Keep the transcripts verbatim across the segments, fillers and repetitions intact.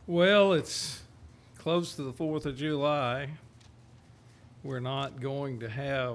Well, it's close to the fourth of July. We're not going to have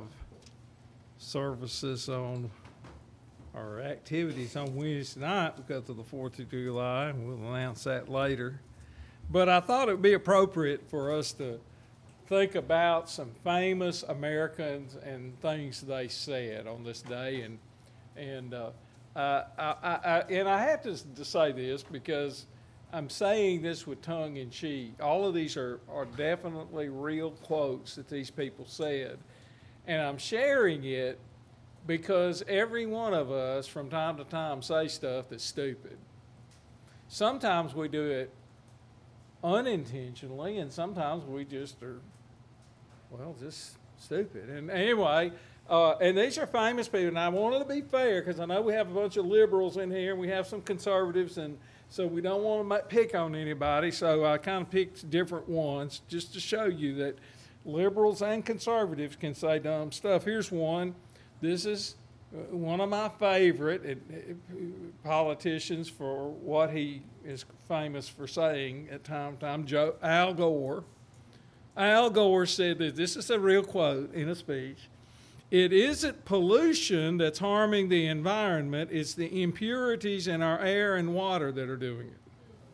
services on or activities on Wednesday night because of the fourth of July. We'll announce that later. But I thought it would be appropriate for us to think about some famous Americans and things they said on this day. And and uh, uh, I, I, I, and I have to, to say this because I'm saying this with tongue in cheek. All of these are, are definitely real quotes that these people said. And I'm sharing it because every one of us from time to time say stuff that's stupid. Sometimes we do it unintentionally, and sometimes we just are, well, just stupid. And anyway, uh, and these are famous people, and I wanted to be fair because I know we have a bunch of liberals in here, and we have some conservatives, and so we don't want to pick on anybody, so I kind of picked different ones just to show you that liberals and conservatives can say dumb stuff. Here's one. This is one of my favorite politicians for what he is famous for saying at time to time, Joe, Al Gore. Al Gore said that, this is a real quote in a speech, "It isn't pollution that's harming the environment, it's the impurities in our air and water that are doing it."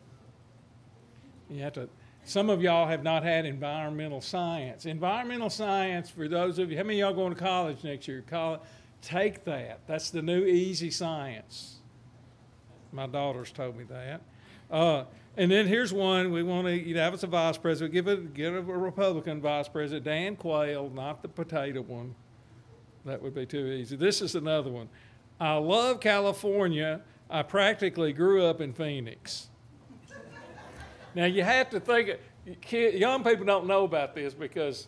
You have to, some of y'all have not had environmental science. Environmental science, for those of you, how many of y'all going to college next year? College, take that. That's the new easy science. My daughters told me that. Uh, and then here's one we want to, you know, have us a vice president. Give it, give it a Republican vice president, Dan Quayle, not the potato one. That would be too easy. This is another one. "I love California. I practically grew up in Phoenix." Now you have to think, kid, young people don't know about this because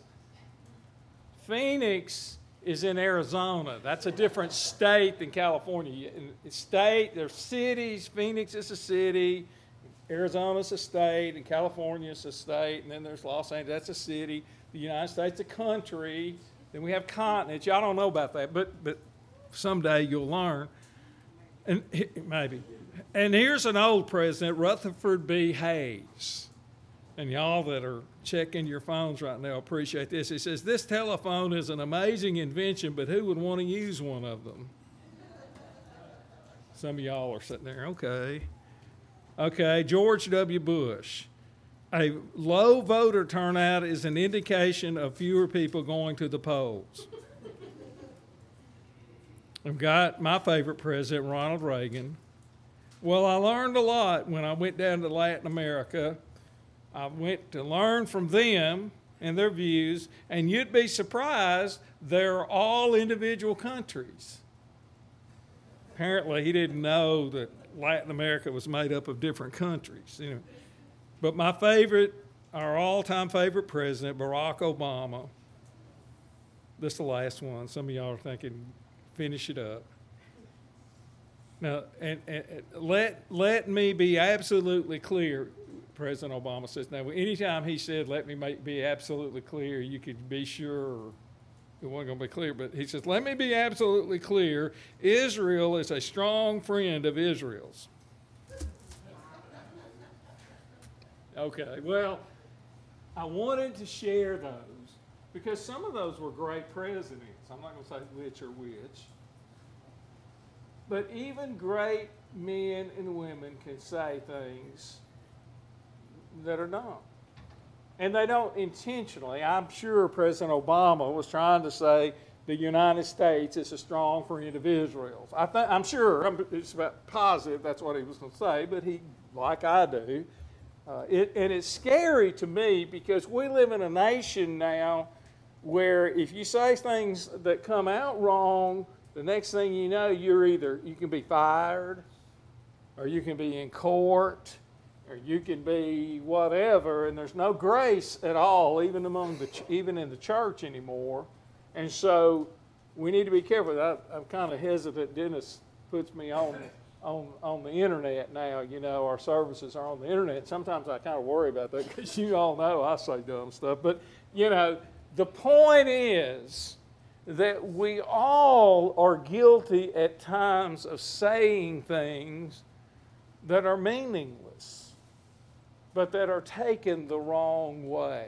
Phoenix is in Arizona. That's a different state than California. In state, there's cities. Phoenix is a city. Arizona's a state, and California's a state, and then there's Los Angeles. That's a city. The United States, a country. Then we have continents. Y'all don't know about that, but but someday you'll learn. And maybe. And here's an old president, Rutherford B. Hayes. And y'all that are checking your phones right now appreciate this. He says, "This telephone is an amazing invention, but who would want to use one of them?" Some of y'all are sitting there, okay. Okay, George W. Bush. "A low voter turnout is an indication of fewer people going to the polls." I've got my favorite president, Ronald Reagan. "Well, I learned a lot when I went down to Latin America. I went to learn from them and their views, and you'd be surprised, they're all individual countries." Apparently, he didn't know that Latin America was made up of different countries. You know. But my favorite, our all-time favorite president, Barack Obama. This is the last one. Some of y'all are thinking, finish it up. Now, and, and, and let, let me be absolutely clear, President Obama says. Now, anytime he said, "Let me make, be absolutely clear," you could be sure it wasn't going to be clear. But he says, "Let me be absolutely clear. Israel is a strong friend of Israel's." Okay, well, I wanted to share those because some of those were great presidents. I'm not going to say which or which. But even great men and women can say things that are dumb. And they don't intentionally. I'm sure President Obama was trying to say the United States is a strong friend of Israel's. I th- I'm sure, I'm, it's about positive that's what he was going to say, but he, like I do, uh, it, and it's scary to me because we live in a nation now where if you say things that come out wrong, the next thing you know, you're either, you can be fired, or you can be in court, or you can be whatever, and there's no grace at all, even among the, even in the church anymore. And so we need to be careful. I, I'm kind of hesitant. Dennis puts me on, on, on the internet now. You know, our services are on the internet. Sometimes I kind of worry about that because you all know I say dumb stuff. But, you know, the point is that we all are guilty at times of saying things that are meaningless. but that are taken the wrong way.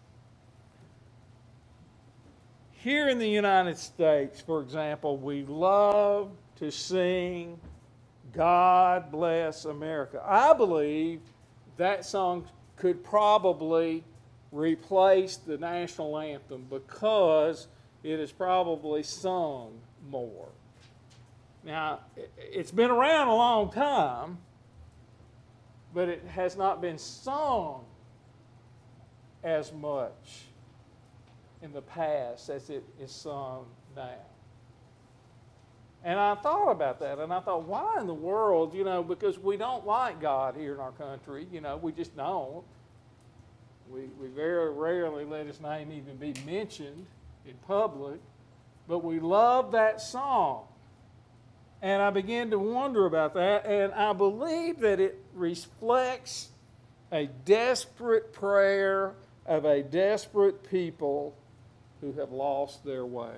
Here in the United States, for example, we love to sing God Bless America. I believe that song could probably replace the national anthem because it is probably sung more. Now, it's been around a long time, but it has not been sung as much in the past as it is sung now. And I thought about that, and I thought, why in the world, you know, because we don't like God here in our country, you know, we just don't. We, we very rarely let His name even be mentioned in public, but we love that song. And I began to wonder about that, and I believe that it reflects a desperate prayer of a desperate people who have lost their way.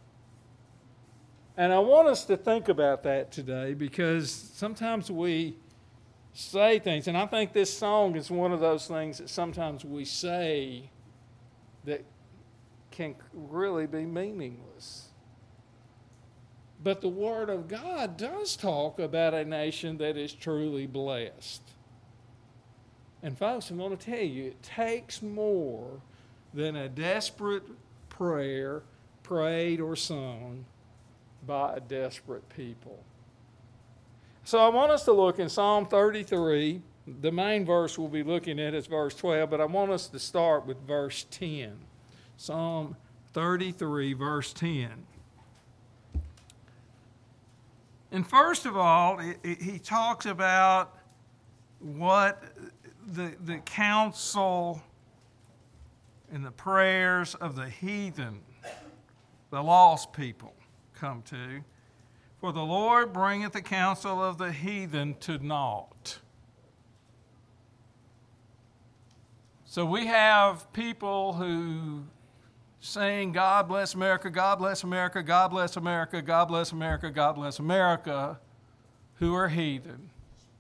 And I want us to think about that today because sometimes we say things, and I think this song is one of those things that sometimes we say that can really be meaningless. But the Word of God does talk about a nation that is truly blessed. And folks, I'm going to tell you, it takes more than a desperate prayer prayed or sung by a desperate people. So I want us to look in Psalm thirty-three. The main verse we'll be looking at is verse twelve, but I want us to start with verse ten. Psalm thirty-three, verse ten. And first of all, it, it, he talks about what the, the counsel and the prayers of the heathen, the lost people, come to. For the Lord bringeth the counsel of the heathen to naught. So we have people who saying, God bless America, God bless America, God bless America, God bless America, God bless America, who are heathen.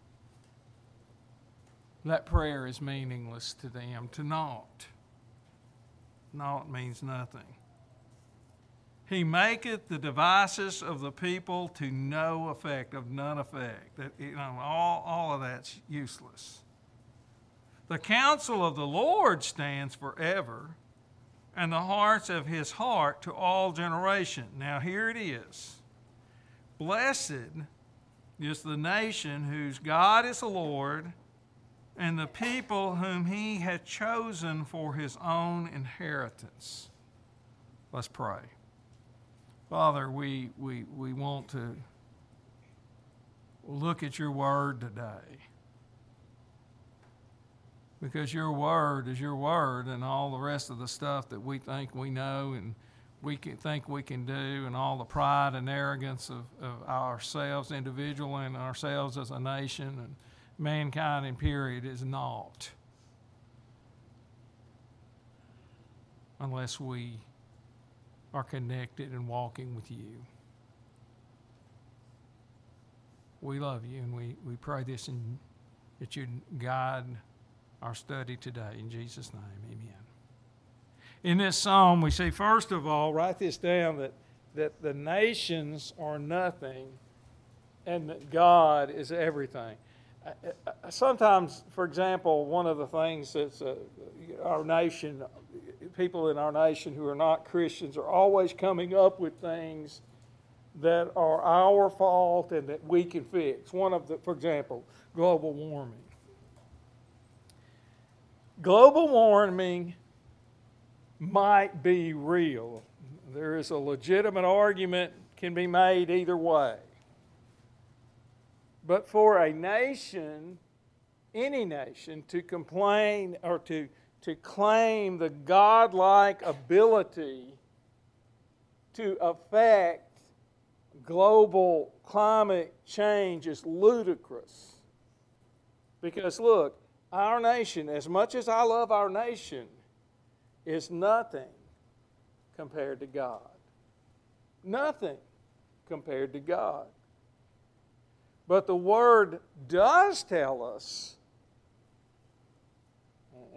That prayer is meaningless to them, to naught. Naught means nothing. He maketh the devices of the people to no effect, of none effect. That, you know, all, all of that's useless. The counsel of the Lord stands forever, and the hearts of his heart to all generation. Now here it is. Blessed is the nation whose God is the Lord, and the people whom he hath chosen for his own inheritance. Let's pray. Father, we, we, we want to look at your word today. Because your word is your word, and all the rest of the stuff that we think we know and we can think we can do, and all the pride and arrogance of, of ourselves individually and ourselves as a nation and mankind in period is naught. Unless we are connected and walking with you. We love you, and we, we pray this in, that you guide our study today. In Jesus' name, amen. In this psalm, we see, first of all, write this down, that, that the nations are nothing and that God is everything. Sometimes, for example, one of the things that's uh, our nation, people in our nation who are not Christians are always coming up with things that are our fault and that we can fix. One of the, for example, global warming. Global warming might be real. There is a legitimate argument can be made either way. But for a nation, any nation, to complain or to, to claim the godlike ability to affect global climate change is ludicrous. Because look, our nation, as much as I love our nation, is nothing compared to God. Nothing compared to God. But the Word does tell us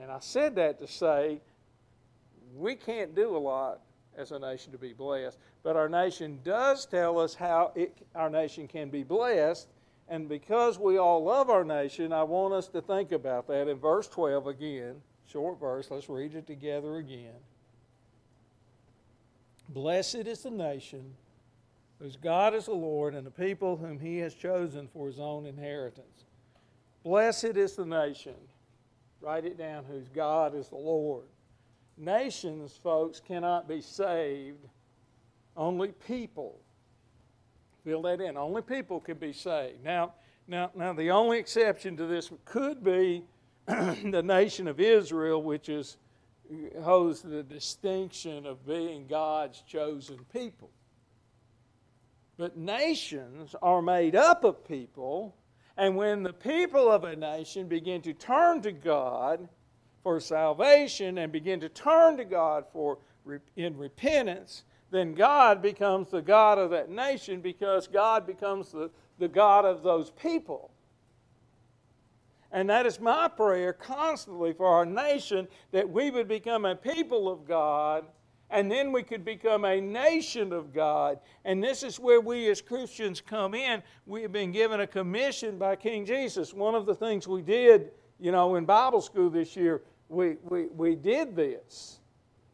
And I said that to say we can't do a lot as a nation to be blessed, but our nation does tell us how it, our nation can be blessed. And because we all love our nation, I want us to think about that. In verse twelve again, short verse, let's read it together again. Blessed is the nation whose God is the Lord, and the people whom he has chosen for his own inheritance. Blessed is the nation. Write it down, whose God is the Lord. Nations, folks, cannot be saved. Only people. Fill that in. Only people can be saved. Now, now, now the only exception to this could be the nation of Israel, which is holds the distinction of being God's chosen people. But nations are made up of people, and when the people of a nation begin to turn to God for salvation and begin to turn to God for in repentance, then God becomes the God of that nation, because God becomes the, the God of those people. And that is my prayer constantly for our nation, that we would become a people of God, and then we could become a nation of God. And this is where we as Christians come in. We have been given a commission by King Jesus. One of the things we did, you know, in Bible school this year, we, we, we did this.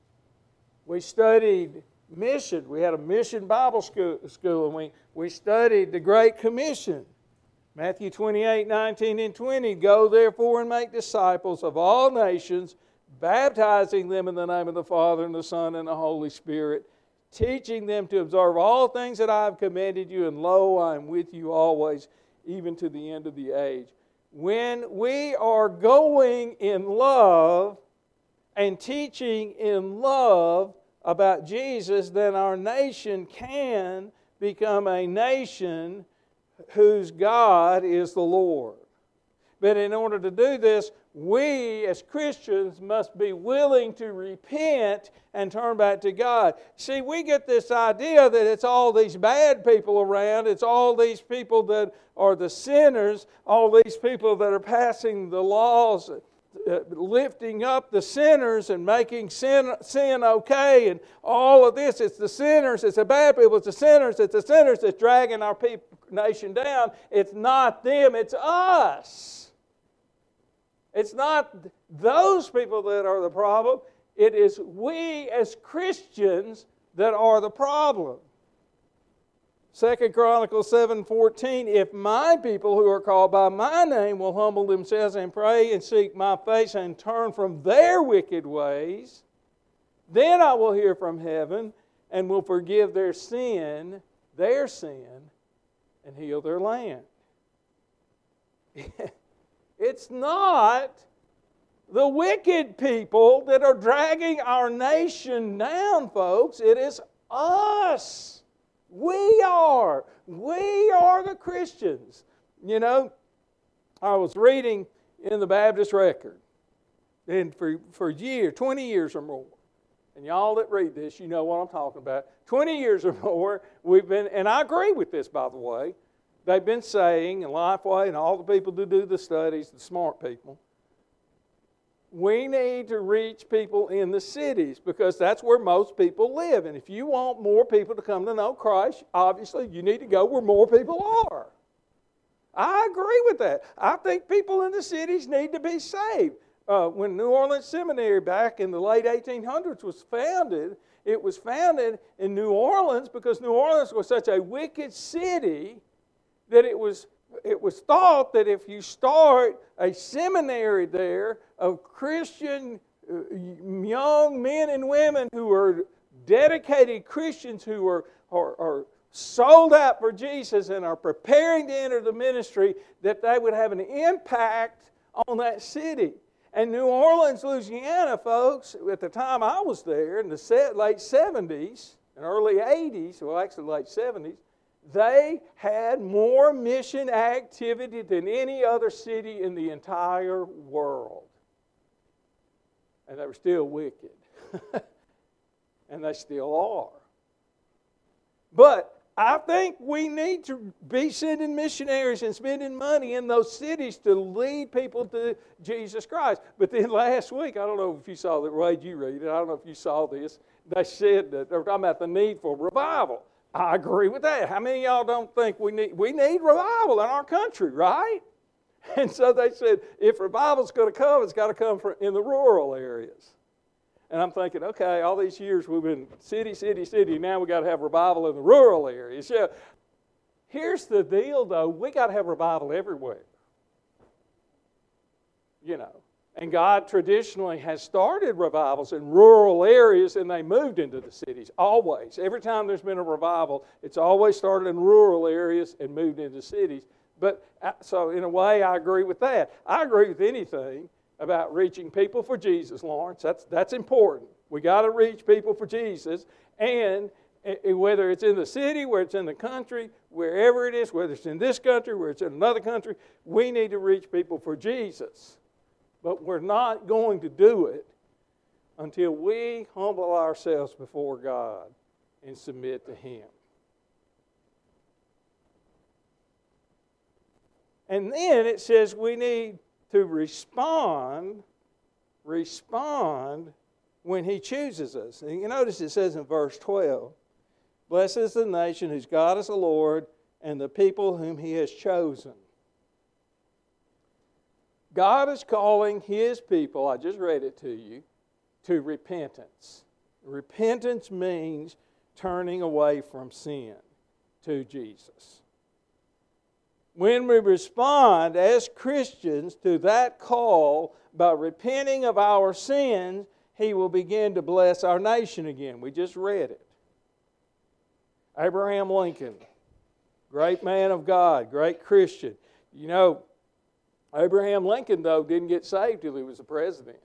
We studied mission. We had a mission Bible school, school and we, we studied the Great Commission. Matthew twenty-eight, nineteen, and twenty. Go therefore and make disciples of all nations, baptizing them in the name of the Father and the Son and the Holy Spirit, teaching them to observe all things that I have commanded you, and lo, I am with you always, even to the end of the age. When we are going in love and teaching in love about Jesus, then our nation can become a nation whose God is the Lord. But in order to do this, we as Christians must be willing to repent and turn back to God. See, we get this idea that it's all these bad people around, it's all these people that are the sinners, all these people that are passing the laws, uh, lifting up the sinners and making sin, sin okay, and all of this. It's the sinners, it's the bad people, it's the sinners, it's the sinners that's dragging our people, nation down. It's not them, it's us. It's not those people that are the problem. It is we as Christians that are the problem. Second Chronicles seven fourteen, if my people who are called by my name will humble themselves and pray and seek my face and turn from their wicked ways, then I will hear from heaven and will forgive their sin, their sin, and heal their land. It's not the wicked people that are dragging our nation down, folks. It is us. We are. We are the Christians. You know, I was reading in the Baptist Record, and for, for years, twenty years or more, and y'all that read this, you know what I'm talking about. twenty years or more, we've been, and I agree with this, by the way, they've been saying, and Lifeway and all the people who do the studies, the smart people, we need to reach people in the cities because that's where most people live. And if you want more people to come to know Christ, obviously you need to go where more people are. I agree with that. I think people in the cities need to be saved. Uh, when New Orleans Seminary back in the late eighteen hundreds was founded, it was founded in New Orleans because New Orleans was such a wicked city that it was it was thought that if you start a seminary there of Christian uh, young men and women who are dedicated Christians who are, are, are sold out for Jesus and are preparing to enter the ministry, that they would have an impact on that city. And New Orleans, Louisiana, folks, at the time I was there in the late seventies and early eighties, well actually late seventies, they had more mission activity than any other city in the entire world. And they were still wicked. And they still are. But I think we need to be sending missionaries and spending money in those cities to lead people to Jesus Christ. But then last week, I don't know if you saw that, Wade, you read it, I don't know if you saw this, they said that they were talking about the need for revival. I agree with that. How many of y'all don't think we need, we need revival in our country, right? And so they said, if revival's going to come, it's got to come from in the rural areas. And I'm thinking, okay, all these years we've been city, city, city, now we got to have revival in the rural areas. Yeah. Here's the deal, though. We got to have revival everywhere. You know. And God traditionally has started revivals in rural areas, and they moved into the cities, always. Every time there's been a revival, it's always started in rural areas and moved into cities. But so in a way, I agree with that. I agree with anything about reaching people for Jesus, Lawrence. That's, that's important. We got to reach people for Jesus. And whether it's in the city, whether it's in the country, wherever it is, whether it's in this country, whether it's in another country, we need to reach people for Jesus. But we're not going to do it until we humble ourselves before God and submit to Him. And then it says we need to respond, respond when He chooses us. And you notice it says in verse twelve, blessed is the nation whose God is the Lord, and the people whom He has chosen. God is calling His people, I just read it to you, to repentance. Repentance means turning away from sin to Jesus. When we respond as Christians to that call by repenting of our sins, He will begin to bless our nation again. We just read it. Abraham Lincoln, great man of God, great Christian. You know, Abraham Lincoln, though, didn't get saved till he was a president.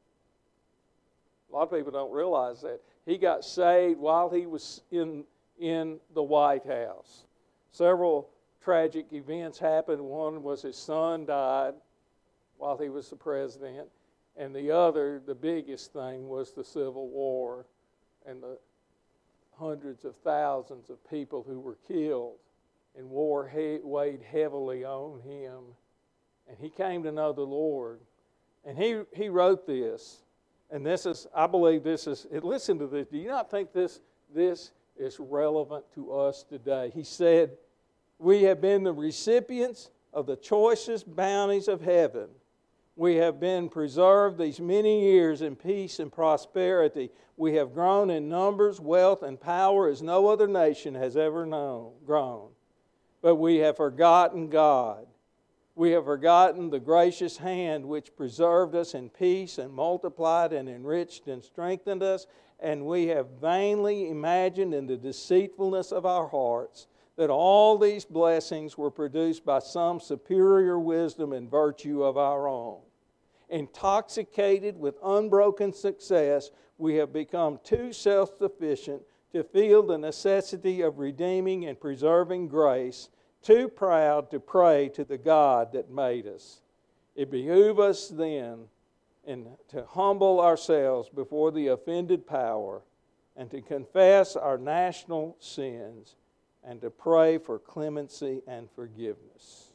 A lot of people don't realize that. He got saved while he was in, in the White House. Several tragic events happened. One was his son died while he was the president. And the other, the biggest thing, was the Civil War and the hundreds of thousands of people who were killed. And war he- weighed heavily on him. And he came to know the Lord. And he, he wrote this. And this is, I believe this is, listen to this. Do you not think this, this is relevant to us today? He said, we have been the recipients of the choicest bounties of heaven. We have been preserved these many years in peace and prosperity. We have grown in numbers, wealth, and power as no other nation has ever known, grown. But we have forgotten God. We have forgotten the gracious hand which preserved us in peace and multiplied and enriched and strengthened us. And we have vainly imagined in the deceitfulness of our hearts that all these blessings were produced by some superior wisdom and virtue of our own. Intoxicated with unbroken success, we have become too self-sufficient to feel the necessity of redeeming and preserving grace, too proud to pray to the God that made us. It behooves us then and to humble ourselves before the offended power and to confess our national sins and to pray for clemency and forgiveness.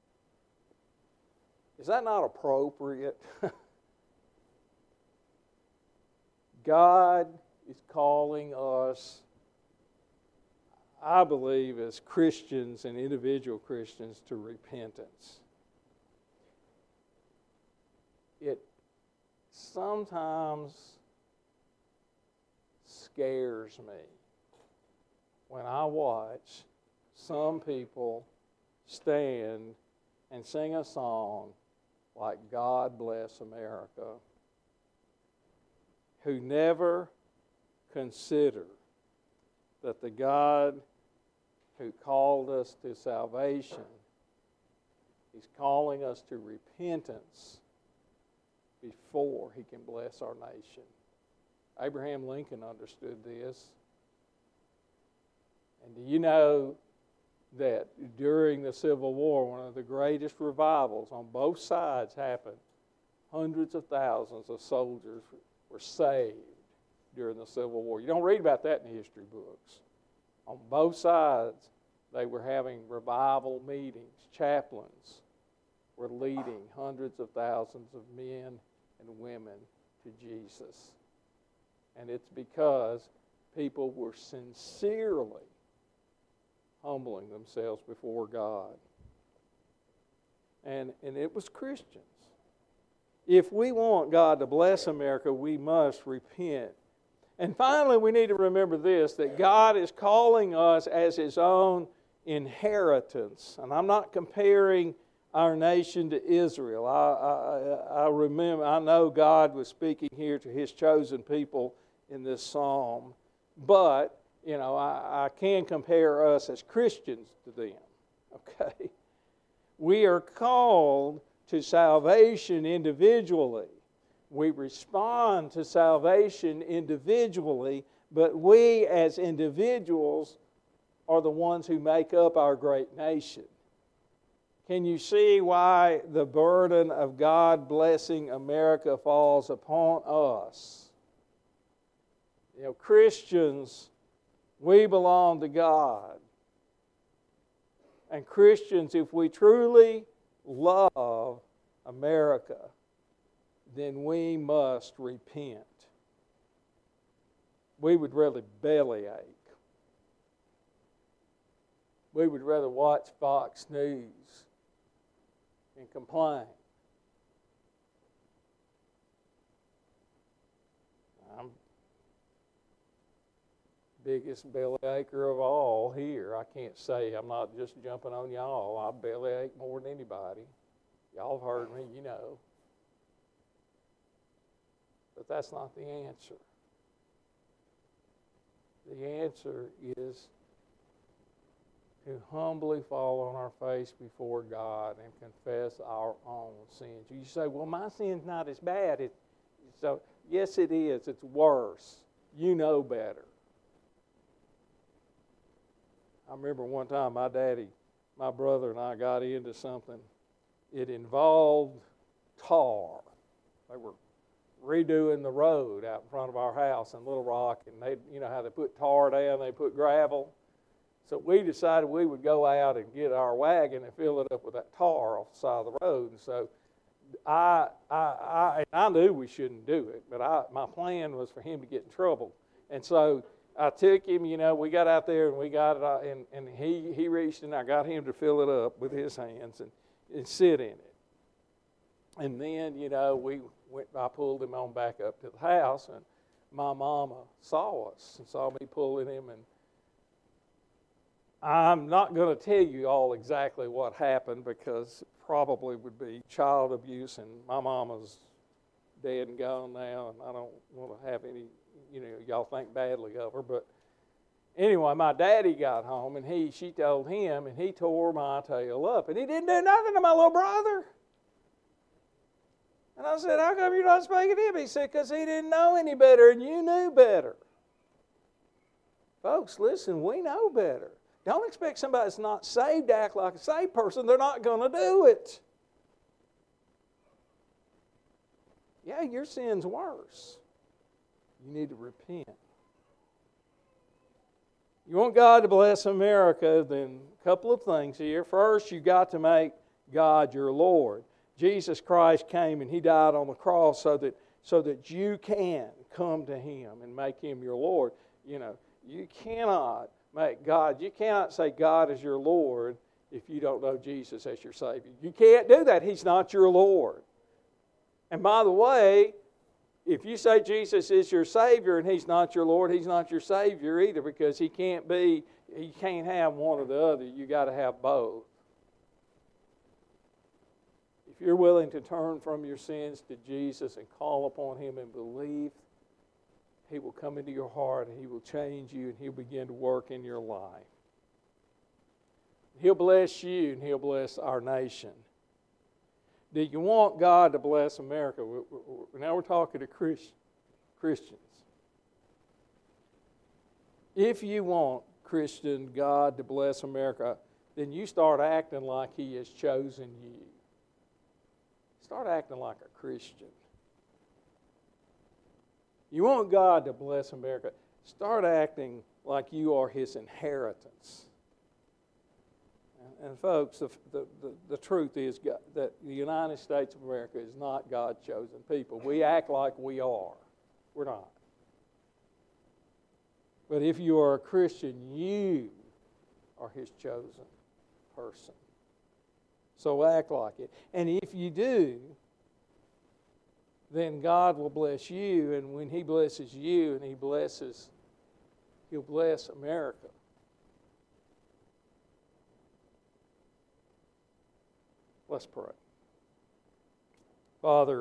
Is that not appropriate? God is calling us, I believe, as Christians and individual Christians, to repentance. It sometimes scares me when I watch some people stand and sing a song like God Bless America, who never consider that the God who called us to salvation is calling us to repentance before He can bless our nation. Abraham Lincoln understood this. And do you know that during the Civil War, one of the greatest revivals on both sides happened? Hundreds of thousands of soldiers were saved during the Civil War. You don't read about that in the history books. On both sides, they were having revival meetings. Chaplains were leading hundreds of thousands of men and women to Jesus. And it's because people were sincerely humbling themselves before God. And, and it was Christians. If we want God to bless America, we must repent. And finally, we need to remember this, that God is calling us as His own inheritance. And I'm not comparing our nation to Israel. I, I, I remember, I know God was speaking here to His chosen people in this psalm. But, you know, I, I can compare us as Christians to them. Okay? We are called to salvation individually. We respond to salvation individually, but we as individuals are the ones who make up our great nation. Can you see why the burden of God blessing America falls upon us? You know, Christians, we belong to God. And Christians, if we truly love America, then we must repent. We would rather bellyache. We would rather watch Fox News and complain. I'm biggest bellyacher of all here. I can't say I'm not just jumping on y'all. I bellyache more than anybody. Y'all have heard me, you know. But that's not the answer. The answer is to humbly fall on our face before God and confess our own sins. You say, well, my sin's not as bad. It, so, yes, it is. It's worse. You know better. I remember one time my daddy, my brother and I got into something. It involved tar. They were redoing the road out in front of our house in Little Rock, and they, you know how they put tar down, they put gravel. So we decided we would go out and get our wagon and fill it up with that tar off the side of the road. And so I, I, I, I knew we shouldn't do it, but I, my plan was for him to get in trouble. And so I took him, you know, we got out there and we got it, out, and, and he, he reached in, I got him to fill it up with his hands and, and sit in it. And then, you know, we went, I pulled him on back up to the house, and my mama saw us and saw me pulling him. And I'm not going to tell you all exactly what happened because it probably would be child abuse, and my mama's dead and gone now, and I don't want to have any, you know, y'all think badly of her. But anyway, my daddy got home, and he, she told him, and he tore my tail up, and he didn't do nothing to my little brother. And I said, how come you're not speaking to him? He said, because he didn't know any better, and you knew better. Folks, listen, we know better. Don't expect somebody that's not saved to act like a saved person. They're not going to do it. Yeah, your sin's worse. You need to repent. You want God to bless America, then a couple of things here. First, you've got to make God your Lord. Jesus Christ came and He died on the cross so that, so that you can come to Him and make Him your Lord. You know, you cannot make God, you cannot say God is your Lord if you don't know Jesus as your Savior. You can't do that. He's not your Lord. And by the way, if you say Jesus is your Savior and He's not your Lord, He's not your Savior either, because He can't be, He can't have one or the other. You got to have both. If you're willing to turn from your sins to Jesus and call upon Him and believe, He will come into your heart and He will change you and He'll begin to work in your life. He'll bless you and He'll bless our nation. Do you want God to bless America? Now we're talking to Christians. If you want Christian God to bless America, then you start acting like He has chosen you. Start acting like a Christian. You want God to bless America, start acting like you are His inheritance. And folks, the, the, the, the truth is God, that the United States of America is not God's chosen people. We act like we are. We're not. But if you are a Christian, you are His chosen person. So act like it. And if you do, then God will bless you. And when He blesses you and He blesses, He'll bless America. Let's pray. Father,